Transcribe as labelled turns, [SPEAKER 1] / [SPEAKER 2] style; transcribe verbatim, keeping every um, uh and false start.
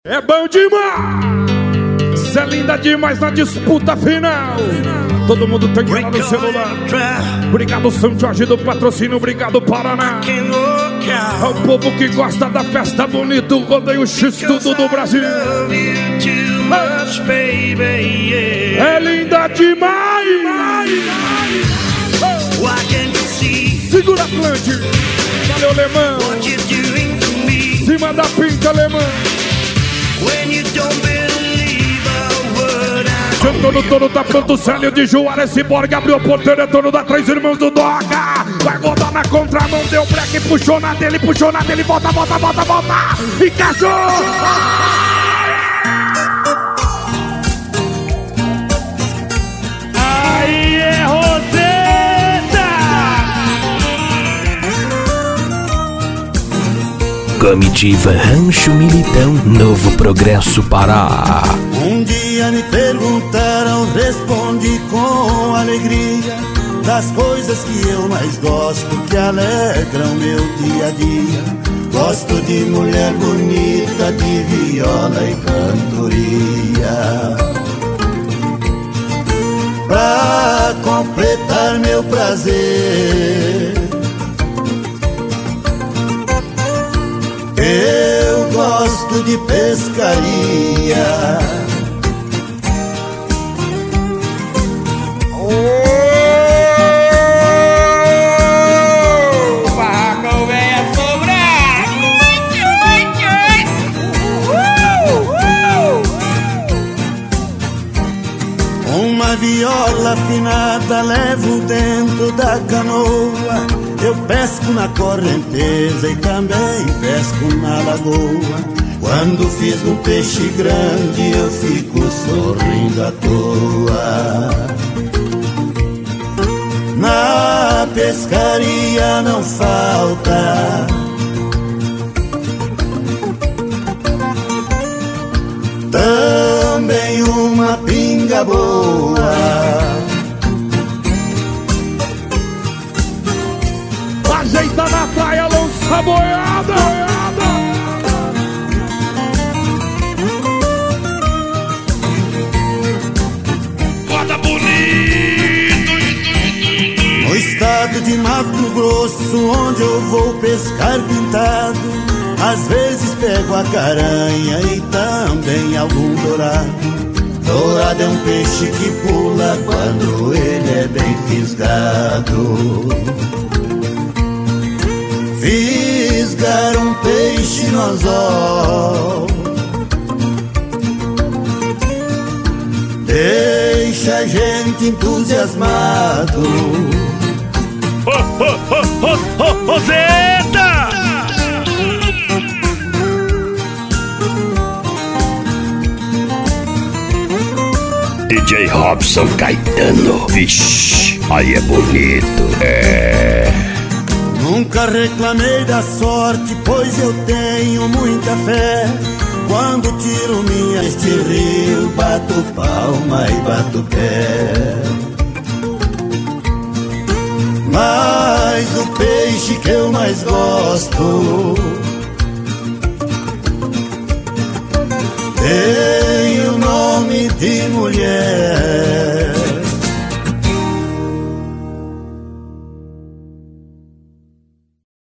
[SPEAKER 1] É bom demais! Cê é linda demais na disputa final! Todo mundo tem que ir lá no celular. Obrigado, São Jorge do patrocínio. Obrigado, Paraná. É o povo que gosta da festa bonita, o rodeio X-Tudo do Brasil. É linda demais! Segura, Atlante! Valeu, Alemão! Cima da pinta, Alemão! Todo, todo tá pronto, Célio de Juarez, Cyborg abriu o porteiro, é dono da Três Irmãos do Doca. Vai rodar na contramão, deu break, puxou na dele, puxou na dele, volta, volta, volta, volta. Encaixou!
[SPEAKER 2] Aí é Roseta!
[SPEAKER 3] Comitiva Rancho Militão, Novo Progresso, Pará.
[SPEAKER 4] Um dia me perguntaram, respondi com alegria, das coisas que eu mais gosto, que alegram meu dia a dia. Gosto de mulher bonita, de viola e cantoria. Pra completar meu prazer, eu gosto de pescaria. Uma viola afinada levo dentro da canoa. Eu pesco na correnteza e também pesco na lagoa. Quando fiz um peixe grande eu fico sorrindo à toa. Na pescaria não falta também uma pinga boa.
[SPEAKER 1] Ajeita na praia, lança a boiada. Roda bonito.
[SPEAKER 4] No estado de Mato Grosso, onde eu vou pescar pintado, às vezes pego a caranha e também algum dourado. Dourado é um peixe que pula quando ele é bem fisgado. Fisgar um peixe no anzol deixa a gente entusiasmado.
[SPEAKER 2] Ô, ô, ô, ô, ô, Roseta!
[SPEAKER 3] D J Robson Caetano, vixe, aí é bonito, é.
[SPEAKER 4] Nunca reclamei da sorte, pois eu tenho muita fé. Quando tiro minha este rio, bato palma e bato pé. Mas o peixe que eu mais gosto tem o nome de mulher.